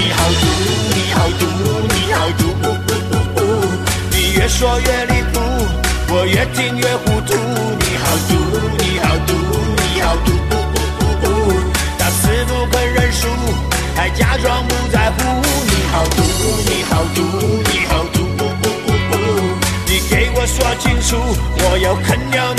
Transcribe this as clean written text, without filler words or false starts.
你好毒，你好毒，你好毒，你越说越离谱，我越听越糊涂。你好毒，你好毒，你好毒，到死不肯认输，还假装不在乎。你好毒，你好毒，你好毒，你给我说清楚，我要啃掉